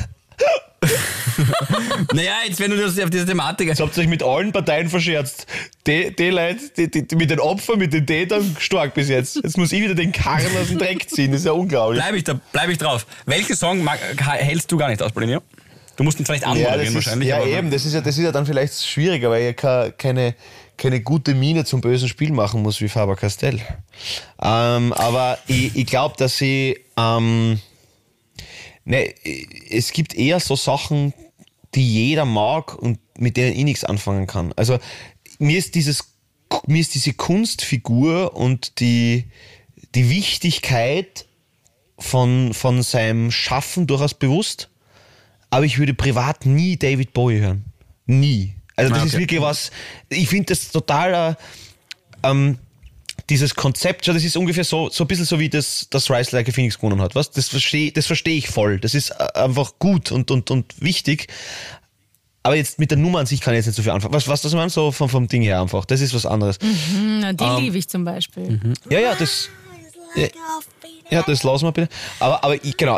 S4: Naja, jetzt wenn du das auf diese Thematik...
S2: Jetzt habt ihr euch mit allen Parteien verscherzt. Die Leute, die mit den Opfern, mit den Tätern stark bis jetzt. Jetzt muss ich wieder den Karren aus dem Dreck ziehen. Das ist ja unglaublich.
S4: Bleib ich drauf. Welchen Song hältst du gar nicht aus, Pauline? Du musst ihn zwar nicht anmoderieren wahrscheinlich.
S2: ja
S4: aber
S2: eben, das ist ja dann vielleicht schwieriger, weil ich keine gute Miene zum bösen Spiel machen muss wie Faber Castell. Aber ich glaube, dass es gibt eher so Sachen, die jeder mag und mit denen ich nichts anfangen kann. Also mir ist diese Kunstfigur und die Wichtigkeit von seinem Schaffen durchaus bewusst. Aber ich würde privat nie David Bowie hören. Nie. Also das ist wirklich was, ich finde das total, dieses Konzept, das ist ungefähr so ein bisschen so wie das Rise Like a Phoenix gewonnen hat. Was? Das verstehe ich voll. Das ist einfach gut und wichtig. Aber jetzt mit der Nummer an sich kann ich jetzt nicht so viel anfangen. Was das meinst du vom Ding her einfach? Das ist was anderes.
S3: Na, den liebe ich zum Beispiel.
S2: Ja, das... Ja, das lassen wir bitte. Aber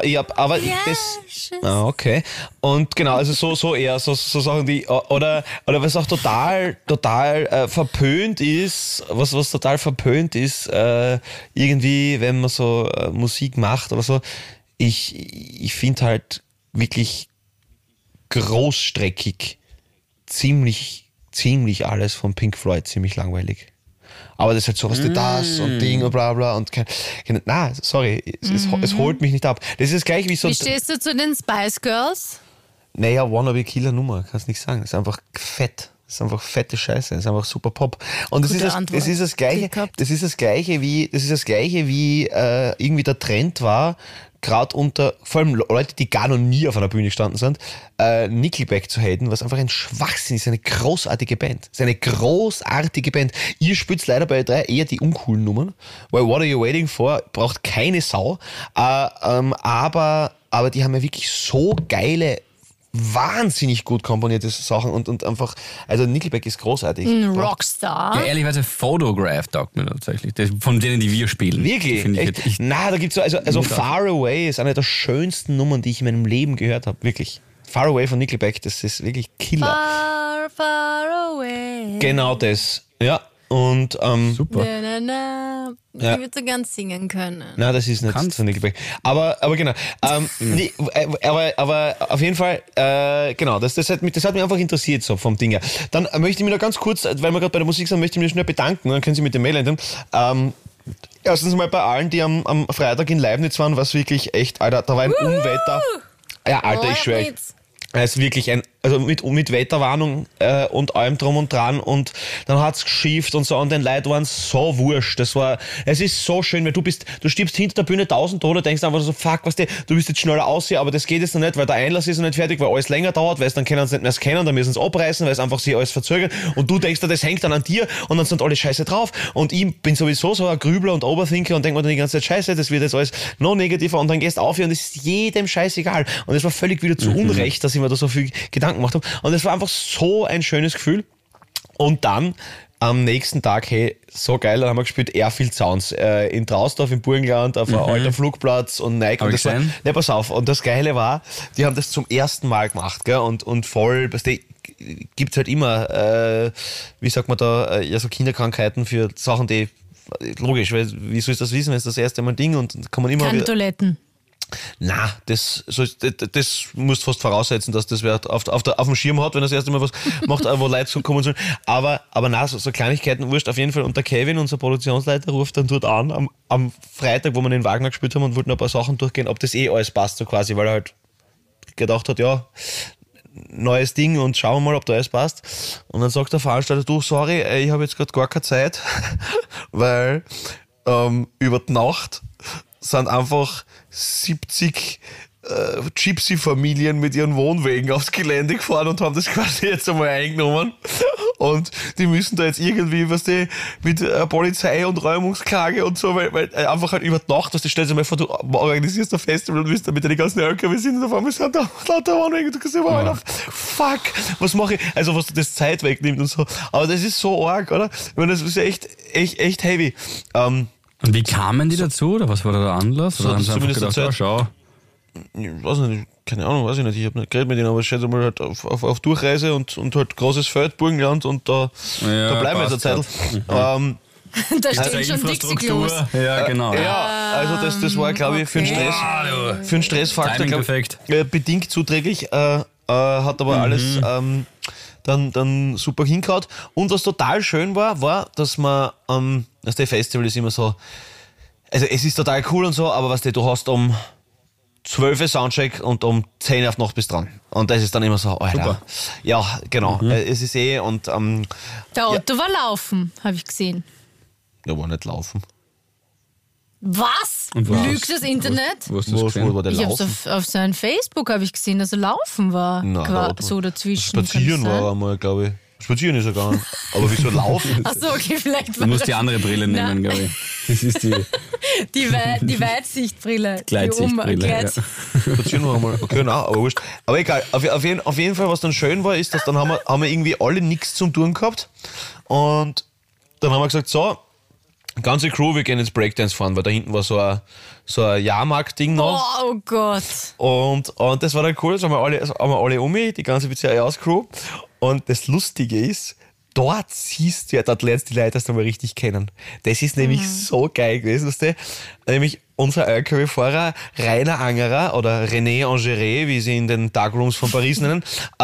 S2: okay. Und genau, also so eher so Sachen, die oder was auch total verpönt ist, was total verpönt ist, irgendwie, wenn man so Musik macht oder so. Ich finde halt wirklich großstreckig ziemlich alles von Pink Floyd ziemlich langweilig. Aber das ist halt so, was das und Ding und bla bla und es holt mich nicht ab. Das ist das gleiche wie so...
S3: Wie stehst du zu den Spice Girls?
S2: Naja, Wannabe Killer Nummer, kannst nicht sagen. Das ist einfach fett. Das ist einfach fette Scheiße. Das ist einfach super Pop. Und das ist das Gleiche wie irgendwie der Trend war, gerade unter, vor allem Leute, die gar noch nie auf einer Bühne gestanden sind, Nickelback zu haten, was einfach ein Schwachsinn ist. Eine großartige Band. Es ist eine großartige Band. Ihr spielt leider bei 3 eher die uncoolen Nummern, weil What Are You Waiting For braucht keine Sau. Aber die haben ja wirklich so geile, wahnsinnig gut komponierte Sachen und einfach, also Nickelback ist großartig.
S3: Ein Rockstar.
S4: Ja, ehrlicherweise Photograph taugt mir tatsächlich. Von denen, die wir spielen.
S2: Wirklich? Da gibt's so, also Far Away ist eine der schönsten Nummern, die ich in meinem Leben gehört habe. Wirklich. Far Away von Nickelback, das ist wirklich Killer.
S3: Far, far away.
S2: Genau das. Ja. Und
S4: super.
S3: Na, na, na.
S2: Ja.
S3: Ich würde so ganz singen können.
S2: Nein, das ist nicht von Nickelback. Aber genau. Aber auf jeden Fall, genau, das hat mich einfach interessiert, so vom Ding her. Dann möchte ich mich noch ganz kurz, weil wir gerade bei der Musik sind, möchte ich mich schnell bedanken. Dann können Sie mit dem Mail ändern. Erstens mal bei allen, die am Freitag in Leibniz waren, was wirklich echt, Alter, da war ein Unwetter. Ja, Alter, ich schwöre. Es ist wirklich also mit Wetterwarnung und allem drum und dran und dann hat's geschifft und so und den Leuten waren so wurscht. Es ist so schön, weil du stirbst hinter der Bühne 1000 Tode, denkst einfach so, fuck, du bist jetzt schneller aussehen, aber das geht jetzt noch nicht, weil der Einlass ist noch nicht fertig, weil alles länger dauert, weil es dann können sie nicht mehr scannen, dann müssen sie abreißen, weil es einfach sich alles verzögert und du denkst, das hängt dann an dir und dann sind alle Scheiße drauf und ich bin sowieso so ein Grübler und Overthinker und denk mir dann die ganze Zeit, Scheiße, das wird jetzt alles noch negativer und dann gehst du auf und es ist jedem scheißegal und es war völlig wieder zu Unrecht, dass ich mir da so viel Gedanken gemacht habe und es war einfach so ein schönes Gefühl. Und dann am nächsten Tag, hey, so geil, dann haben wir gespielt Airfield Sounds in Trausdorf im Burgenland auf einem alten Flugplatz und Nike. Und das war, ne, pass auf, und das Geile war, die haben das zum ersten Mal gemacht, gell, und voll, gibt's halt immer, wie sagt man da, ja, so Kinderkrankheiten für Sachen, die, logisch, weil, wie soll ich das wissen, wenn es das erste Mal ein Ding und kann man immer...
S3: Keine Toiletten.
S2: Na, das musst fast voraussetzen, dass das wer auf dem Schirm hat, wenn er das erste Mal was macht, wo Leute so kommen sollen. Aber na, so Kleinigkeiten, wurscht auf jeden Fall. Und der Kevin, unser Produktionsleiter, ruft dann dort an, am Freitag, wo wir den Wagner gespielt haben und wollten ein paar Sachen durchgehen, ob das alles passt, so quasi, weil er halt gedacht hat, ja, neues Ding und schauen wir mal, ob da alles passt. Und dann sagt der Veranstalter, du, sorry, ich habe jetzt gerade gar keine Zeit, weil über die Nacht sind einfach 70 Gypsy-Familien mit ihren Wohnwägen aufs Gelände gefahren und haben das quasi jetzt einmal eingenommen. Und die müssen da jetzt irgendwie, mit Polizei und Räumungsklage und so, weil einfach halt über die Nacht, du stellst dir mal vor, du organisierst ein Festival und willst da mit den ganzen LKW sind und auf einmal sind da lauter Wohnwägen, du kannst immer auf, fuck, was mache ich? Also was das Zeit wegnimmt und so. Aber das ist so arg, oder? Ich meine, das ist ja echt heavy.
S4: Und wie kamen die dazu? Oder was war da der Anlass? Oder haben sie einfach gedacht, schau.
S2: Ich weiß nicht, keine Ahnung, weiß ich nicht. Ich habe nicht geredet mit denen, aber ich schätze mal halt auf Durchreise und halt großes Feld, Burgenland und da bleiben wir jetzt eine Zeit.
S3: Da steht schon Dixie-Klos.
S4: Ja, genau.
S2: Ja, also das war, glaube ich, für einen Stressfaktor bedingt zuträglich, hat aber alles dann super hingehauen. Und was total schön war, dass man, das Festival ist immer so, also es ist total cool und so, aber du hast um 12 Uhr Soundcheck und um 10 Uhr auf Nacht bis dran. Und das ist dann immer so, Alter. Super. Ja, genau. Es ist und...
S3: der Otto war laufen, habe ich gesehen.
S2: Der war nicht laufen.
S3: Was? Lügt das Internet?
S2: Wo war der
S3: ich
S2: laufen?
S3: Auf seinem Facebook habe ich gesehen, dass er laufen war. So dazwischen.
S2: Spazieren war er einmal, glaube ich. Spazieren ist er gar nicht. Aber wieso laufen?
S3: Achso, okay, vielleicht
S4: Du musst die andere Brille nehmen, glaube ich. Das ist
S3: die Weitsichtbrille.
S4: Gleitsichtbrille.
S2: Ja. Spazieren war einmal. Okay, nein, aber wurscht. Aber egal. Auf jeden Fall, was dann schön war, ist, dass dann haben wir irgendwie alle nichts zum Tun gehabt. Und dann haben wir gesagt, so, ganze Crew, wir gehen jetzt Breakdance fahren, weil da hinten war so ein Jahrmarkt-Ding noch.
S3: Oh Gott.
S2: Und das war dann cool, das haben wir alle die ganze BCA-Crew. Und das Lustige ist, dort siehst du ja, dort lernst du die Leute das nochmal richtig kennen. Das ist nämlich so geil gewesen, weißt du? Nämlich unser LKW-Fahrer Rainer Angerer oder René Angeret, wie sie in den Darkrooms von Paris nennen,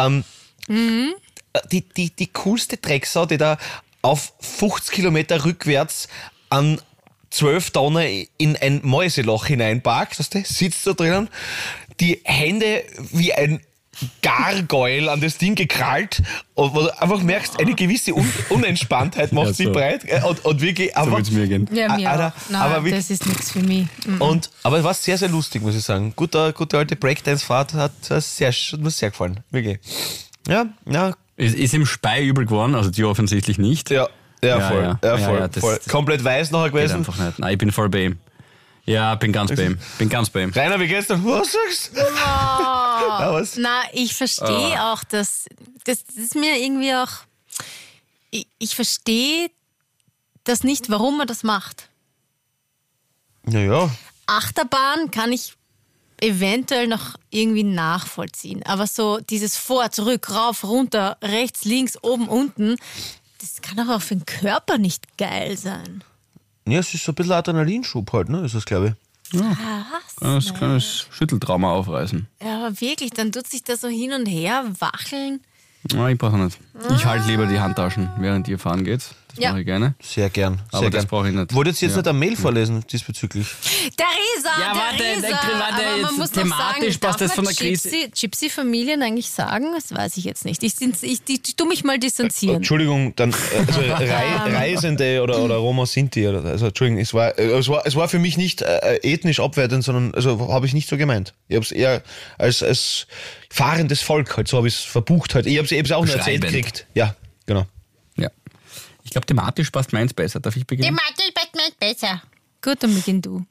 S2: die coolste Drecksau, die da auf 50 Kilometer rückwärts an 12 Tonnen in ein Mäuseloch hineinparkt, weißt du? Sitzt da drinnen, die Hände wie ein Gargoyle an das Ding gekrallt und wo du einfach merkst, eine gewisse Unentspanntheit macht
S4: Ja,
S2: sie
S4: so.
S2: breit und wirklich einfach...
S4: So wird's mir gehen.
S3: Ja, mir
S2: Alter,
S3: auch. Nein,
S2: aber wirklich-
S3: das ist nichts für mich.
S2: Aber es war sehr, sehr lustig, muss ich sagen. Gute alte Breakdance-Fahrt hat mir sehr gefallen. Wirklich. Ja.
S4: Ist im Spey übel geworden, also dir offensichtlich nicht.
S2: Ja, voll.
S4: Ja,
S2: Voll.
S4: ja, das-
S2: Voll. Komplett weiß nachher
S4: Geht
S2: gewesen.
S4: einfach nicht. Nein, ich bin voll bei ihm. Ja, bin ganz bei ihm.
S2: Rainer, wie geht's denn? Was sagst du? Ja, was?
S3: Na, ich verstehe auch, dass das ist mir irgendwie auch. Ich verstehe das nicht, warum man das macht.
S2: Naja.
S3: Achterbahn kann ich eventuell noch irgendwie nachvollziehen. Aber so dieses vor, zurück, rauf, runter, rechts, links, oben, unten, das kann doch auch für den Körper nicht geil sein.
S2: Ja, es ist so ein bisschen Adrenalinschub halt, ne? Ist das, glaube ich.
S4: Das kann das Schütteltrauma aufreißen.
S3: Ja, aber wirklich, dann tut sich das so hin und her wacheln.
S4: Nein, ich brauche nicht. Ich halte lieber die Handtaschen, während ihr fahren geht. Das
S3: Ja.
S4: mache ich gerne.
S2: Sehr gern.
S4: Aber
S2: Sehr
S4: das
S2: gern.
S4: brauche ich nicht.
S2: Wollt ihr jetzt
S4: Ja.
S2: nicht ein Mail vorlesen diesbezüglich?
S3: Theresa,
S4: Ja, warte,
S3: Theresa.
S4: warte,
S3: Aber man
S4: jetzt
S3: muss doch
S4: thematisch
S3: sagen,
S4: passt
S3: darf
S4: das von
S3: man
S4: der Krise.
S3: Gypsy-Familien eigentlich sagen? Das weiß ich jetzt nicht. Ich tu mich mal distanzieren.
S2: Entschuldigung, dann also Reisende oder Roma Sinti. Also Entschuldigung, es war für mich nicht ethnisch abwertend, sondern also habe ich nicht so gemeint. Ich habe es eher als fahrendes Volk halt, so habe ich es verbucht halt. Ich habe es auch nur erzählt
S4: Beschreibend.
S2: gekriegt. Ja, genau.
S4: Ja. Ich glaube, thematisch passt meins besser. Darf ich beginnen?
S3: Besser. Gut, dann beginn du.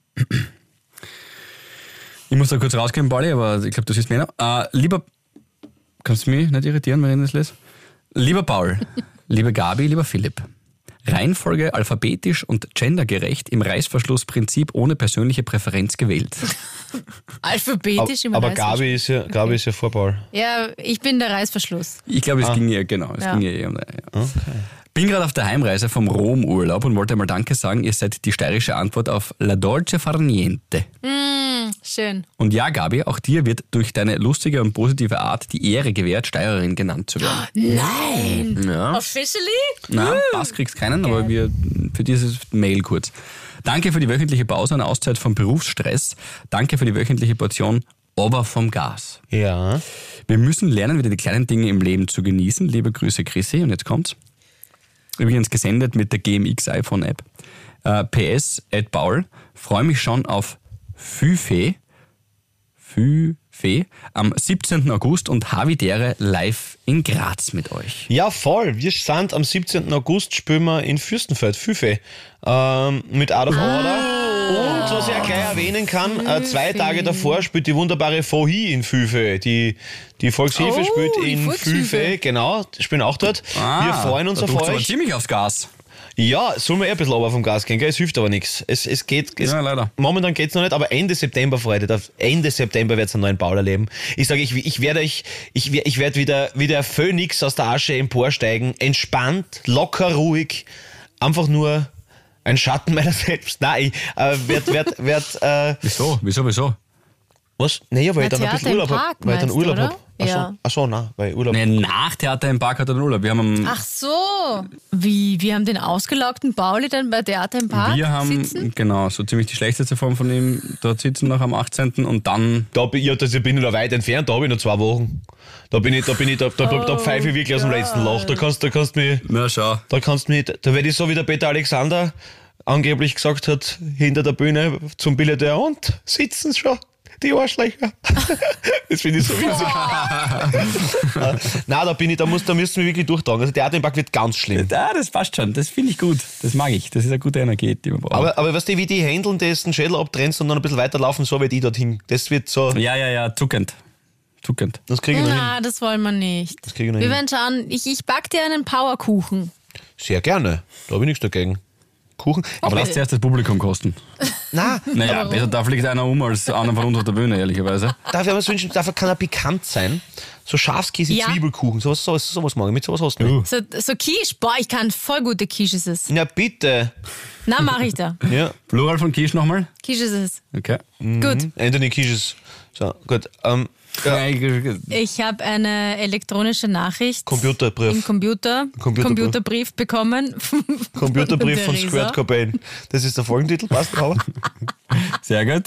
S4: Ich muss da kurz rausgehen, Pauli, aber ich glaube, du siehst mir noch. Lieber, kannst du mich nicht irritieren, wenn ich das lese? Lieber Paul, liebe Gabi, lieber Philipp. Reihenfolge alphabetisch und gendergerecht im Reißverschlussprinzip ohne persönliche Präferenz gewählt.
S3: Alphabetisch im
S2: Aber
S3: Reißverschluss.
S2: Gabi ist ja vor Paul.
S3: Ja, ich bin der Reißverschluss.
S4: Ich glaube, es ging ja, genau, es
S3: Ja.
S4: ging ja eh um ja. Bin gerade auf der Heimreise vom Rom-Urlaub und wollte mal Danke sagen, ihr seid die steirische Antwort auf La Dolce Far Niente.
S3: Schön.
S4: Und ja, Gabi, auch dir wird durch deine lustige und positive Art die Ehre gewährt, Steirerin genannt zu werden.
S3: Nein.
S4: Ja.
S3: Officially?
S4: Na, Pass kriegst keinen, aber für dieses Mail kurz. Danke für die wöchentliche Pause und Auszeit vom Berufsstress. Danke für die wöchentliche Portion Ober vom Gas.
S2: Ja.
S4: Wir müssen lernen, wieder die kleinen Dinge im Leben zu genießen. Liebe Grüße, Chrissy. Und jetzt kommt's. Übrigens gesendet mit der GMX iPhone App. PS, Paul, freue mich schon auf Füfe am 17. August und Havidere live in Graz mit euch.
S2: Ja, voll. Wir sind am 17. August spielen wir in Fürstenfeld, Füfe, mit Out of Order. Und was ich auch gleich erwähnen kann, 2 Tage davor spielt die wunderbare Fohi in Füfe. Die Volkshilfe
S3: Oh,
S2: spielt
S3: die
S2: in
S3: Volkshilfe.
S2: Füfe, genau, die spielen auch dort. Wir freuen uns
S4: da
S2: auf
S4: drückt's aber
S2: euch.
S4: ziemlich aufs Gas.
S2: Ja, soll man ein bisschen aber vom Gas gehen, gell? Es hilft aber nichts. Es geht.
S4: Ja, leider.
S2: Momentan geht es noch nicht, aber Ende September, Freunde, Ende September wird es einen neuen Paul erleben. Ich sage, ich werde wieder wie der Phönix aus der Asche emporsteigen, entspannt, locker, ruhig, einfach nur ein Schatten meiner selbst. Nein, ich werd
S4: Wieso?
S2: was? Naja, weil ich
S3: Na,
S2: dann ein bisschen
S3: Theater im
S2: Urlaub habe.
S3: Park
S2: Weil ich dann
S3: meinst du,
S2: Urlaub
S3: oder?
S2: habe.
S3: Ja.
S2: Achso, nein, weil ich Urlaub.
S4: Nee, nach Theater im Park hat er den Urlaub. Wir haben,
S3: Ach so. Wie? Wir haben den ausgelaugten Pauli dann bei Theater im Park sitzen?
S4: genau, so ziemlich die schlechteste Form von ihm dort sitzen noch am 18. und dann
S2: Da bin ich noch weit entfernt, da habe ich noch 2 Wochen. Da pfeife ich wirklich aus dem letzten Loch. Da kannst du mich.
S4: na schau.
S2: Da werde ich so wie der Peter Alexander angeblich gesagt hat, hinter der Bühne zum Billardeur und sitzen schon die Arschlöcher. Das finde ich so witzig. Nein, da müssen wir wirklich durchtragen. Also Theater im Park wird ganz schlimm.
S4: Ja, das passt schon, das finde ich gut, das mag ich, das ist eine gute Energie, die wir brauchen.
S2: Aber weißt du, wie die handeln, das den Schädel abtrennst und dann ein bisschen weiterlaufen, so wie die dorthin. Das wird so,
S4: Ja, zuckend.
S2: das kriege ich noch hin.
S3: Na, das wollen wir nicht.
S2: Das kriege ich noch
S3: Wir
S2: hin.
S3: werden schauen, ich back dir einen Powerkuchen.
S2: Sehr gerne, da habe ich nichts dagegen. Kuchen.
S4: Aber lass zuerst das Publikum kosten.
S2: Nein,
S4: Naja, besser da fliegt einer als einer von uns auf der Bühne, ehrlicherweise.
S2: darf ich aber wünschen, dafür kann er pikant sein. So
S3: Ja.
S2: Schafskäse-Zwiebelkuchen, sowas mag ich. Mit sowas hast du nicht.
S3: So Quiche, boah, ich kann voll gute Quiche ist es.
S2: Ja, bitte.
S3: Na, mache ich da.
S2: Ja.
S4: Plural von Quiche nochmal?
S3: Quiche ist es.
S4: Okay.
S3: Gut.
S2: Anthony Quiches. So, gut. Ja.
S3: Ich habe eine elektronische Nachricht
S2: Computerbrief.
S3: im Computerbrief bekommen.
S2: Computerbrief von
S3: Theresa.
S2: Squirt Cobain. Das ist der Folgentitel, passt aber.
S4: Sehr gut.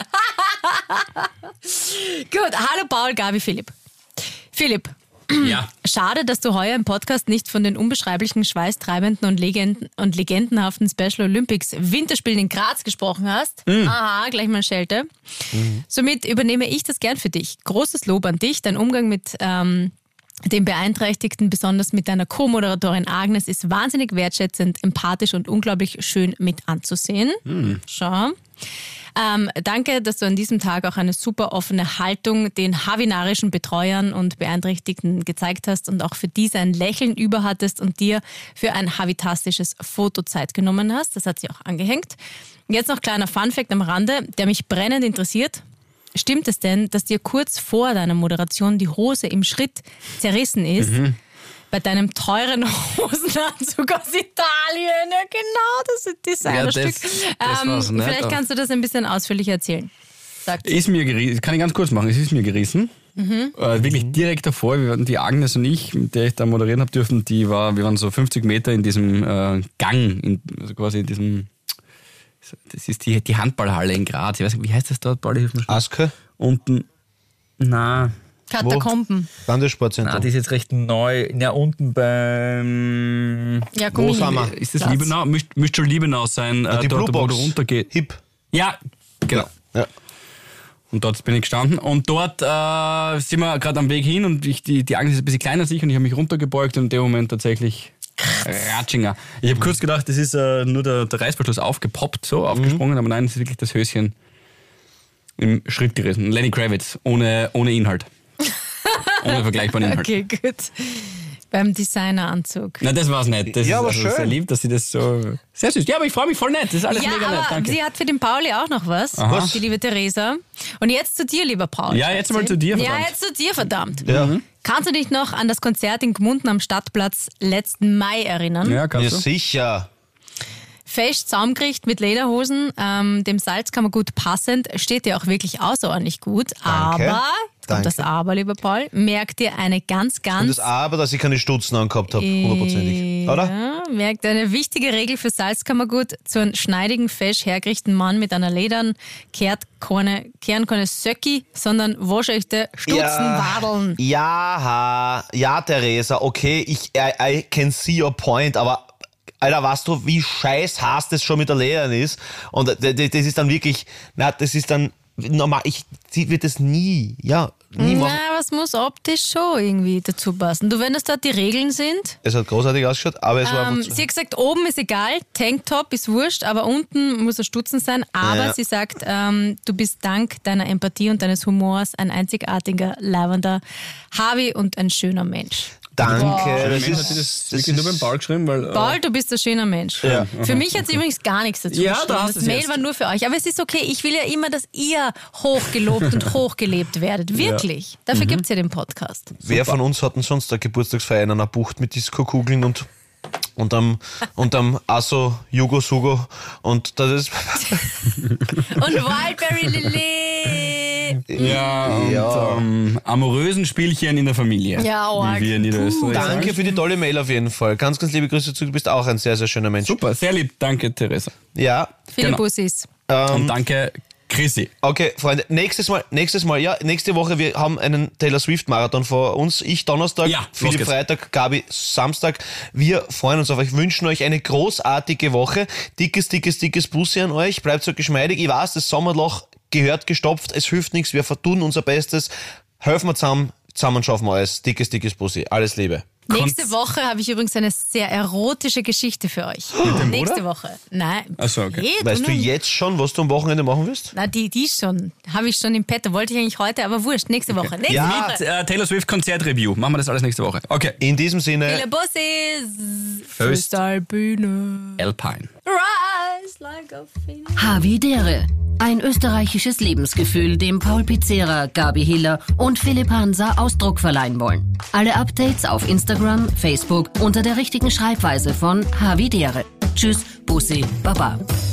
S3: Gut, hallo Paul, Gabi, Philipp. Philipp,
S4: Ja.
S3: schade, dass du heuer im Podcast nicht von den unbeschreiblichen, schweißtreibenden und legendenhaften Special Olympics Winterspielen in Graz gesprochen hast. Aha, gleich mal Schelte. Somit übernehme ich das gern für dich. Großes Lob an dich. Dein Umgang mit den Beeinträchtigten, besonders mit deiner Co-Moderatorin Agnes, ist wahnsinnig wertschätzend, empathisch und unglaublich schön mit anzusehen. Schau. Danke, dass du an diesem Tag auch eine super offene Haltung den havinarischen Betreuern und Beeinträchtigten gezeigt hast und auch für diese ein Lächeln über hattest und dir für ein havitastisches Foto Zeit genommen hast. Das hat sie auch angehängt. Jetzt noch kleiner Funfact am Rande, der mich brennend interessiert. Stimmt es denn, dass dir kurz vor deiner Moderation die Hose im Schritt zerrissen ist? Bei deinem teuren Hosenanzug aus Italien. Ja, genau, das ist Designerstück.
S4: das war's nicht,
S3: Vielleicht
S4: aber-
S3: kannst du das ein bisschen ausführlicher erzählen. Sagt sie.
S4: Ist mir gerissen, kann ich ganz kurz machen, es ist mir gerissen. Wirklich direkt davor, wir hatten die Agnes und ich, mit der ich da moderieren habe dürfen, wir waren so 50 Meter in diesem Gang, also quasi in diesem, das ist die Handballhalle in Graz. Ich weiß nicht, wie heißt das dort, Pauli? Hilf mir schnell.
S2: Aske,
S4: Unten,
S3: Katakomben.
S2: Landessportzentrum.
S5: Die ist jetzt recht neu. Ja, unten beim...
S3: Ja,
S2: Wo
S3: Gummi.
S2: sind wir?
S4: ist das
S3: Platz.
S4: Liebenau? Müsste schon Liebenau sein,
S2: Die
S4: dort, wo
S2: Bluebox.
S4: du runtergeht.
S2: Hip.
S4: Ja, genau.
S2: Ja.
S4: Und dort bin ich gestanden. Und dort sind wir gerade am Weg hin und die Agnes ist ein bisschen kleiner als ich und ich habe mich runtergebeugt und in dem Moment tatsächlich Ratschinger. Ich habe kurz gedacht, das ist nur der Reißverschluss aufgepoppt, so aufgesprungen, aber nein, es ist wirklich das Höschen im Schritt gerissen. Lenny Kravitz, ohne Inhalt. Ohne vergleichbaren Inhalt.
S3: Okay, gut. Beim Designeranzug.
S4: Na, das war's nicht. Das
S2: Ja,
S4: ist
S2: aber
S4: also
S2: schön.
S4: sehr lieb, dass sie das so... Sehr süß. Ja, aber ich freue mich voll nett. Das ist alles
S3: Ja,
S4: mega nett.
S3: aber
S4: Danke.
S3: sie hat für den Pauli auch noch was.
S4: Was?
S3: Die liebe Theresa. Und jetzt zu dir, lieber Paul.
S4: Ja, jetzt mal zu dir,
S3: Ja,
S4: verdammt.
S3: jetzt zu dir, verdammt.
S2: Ja.
S3: Kannst du dich noch an das Konzert in Gmunden am Stadtplatz letzten Mai erinnern?
S4: Ja,
S2: Ja,
S4: kannst du?
S2: sicher.
S3: Fest zusammengerichtet mit Lederhosen, dem Salzkammergut passend, steht dir auch wirklich außerordentlich gut.
S2: Danke.
S3: Aber, kommt das
S2: Danke.
S3: Aber, lieber Paul, merkt dir eine ganz,
S2: Und
S3: ganz...
S2: das Aber, dass ich keine Stutzen angehabt habe, hundertprozentig. Oder?
S3: Ja, merkt eine wichtige Regel für Salzkammergut: zu einem schneidigen, fesch hergerichteten Mann mit einer Ledern kehren keine Söcki, sondern waschechte Stutzenwadeln.
S2: Ja, Theresa, okay, I can see your point, aber Alter, weißt du, wie scheiß Hass das schon mit der Lehrerin ist? Und das ist dann wirklich, das ist dann normal, sie wird das nie machen.
S3: Na, was muss optisch schon irgendwie dazu passen? Du, wenn das dort die Regeln sind,
S2: Es hat großartig ausgeschaut, aber es war einfach
S3: sie hat gesagt, oben ist egal, Tanktop ist wurscht, aber unten muss er Stutzen sein. Aber
S2: Ja.
S3: sie sagt, du bist dank deiner Empathie und deines Humors ein einzigartiger, leibender Harvey und ein schöner Mensch.
S2: Danke.
S4: Hat sie das wirklich nur beim Paul geschrieben? Weil,
S3: Paul, du bist ein schöner Mensch. Für mich hat sie übrigens gar nichts dazu
S4: Ja,
S3: geschrieben.
S4: da hast
S3: Das
S4: du's
S3: Mail
S4: jetzt.
S3: war nur für euch. Aber es ist okay, ich will ja immer, dass ihr hochgelobt und hochgelebt werdet. Wirklich. Dafür gibt's ja den Podcast.
S2: Wer von uns hat denn sonst eine Geburtstagsfeier in einer Bucht mit Disco-Kugeln und am Asso Jugo Sugo und das ist
S3: Und Wildberry Lillet.
S4: Ja, und amorösen Spielchen in der Familie.
S3: Ja, arg.
S4: wie wir in Niederösterreich sagen.
S2: Danke für die tolle Mail auf jeden Fall. Ganz, ganz liebe Grüße zurück. Du bist auch ein sehr, sehr schöner Mensch.
S4: Super, sehr lieb. Danke, Theresa.
S2: Ja,
S3: Viele
S4: Genau.
S3: Bussis.
S4: Und danke, Chrissy.
S2: okay, Freunde, nächste Woche, wir haben einen Taylor Swift-Marathon vor uns. Ich Donnerstag,
S4: Ja, los
S2: Philipp
S4: geht's.
S2: Freitag, Gabi Samstag. Wir freuen uns auf euch, wünschen euch eine großartige Woche. Dickes Bussi an euch. Bleibt so geschmeidig. Ich weiß, das Sommerloch gehört gestopft. Es hilft nichts. Wir vertun unser Bestes. Helfen wir zusammen schaffen wir alles. Dickes Bussi. Alles Liebe.
S3: Nächste Woche habe ich übrigens eine sehr erotische Geschichte für euch. Nächste Woche. Nein.
S4: Ach so, okay.
S2: Weißt du
S3: nicht.
S2: jetzt schon, was du am Wochenende machen wirst?
S3: Na, die schon. Habe ich schon im Petto. Wollte ich eigentlich heute, aber wurscht. Nächste Woche. Nächste
S2: Ja.
S3: Woche.
S4: Taylor Swift Konzertreview. Machen wir das alles nächste Woche. Okay.
S2: In diesem Sinne.
S3: Viele Bussis.
S4: Föst.
S3: Bühne.
S4: Alpine.
S3: Right.
S1: Havidere. Ein österreichisches Lebensgefühl, dem Paul Pizzera, Gabi Hiller und Philipp Hansa Ausdruck verleihen wollen. Alle Updates auf Instagram, Facebook unter der richtigen Schreibweise von Havidere. Tschüss, Bussi, Baba.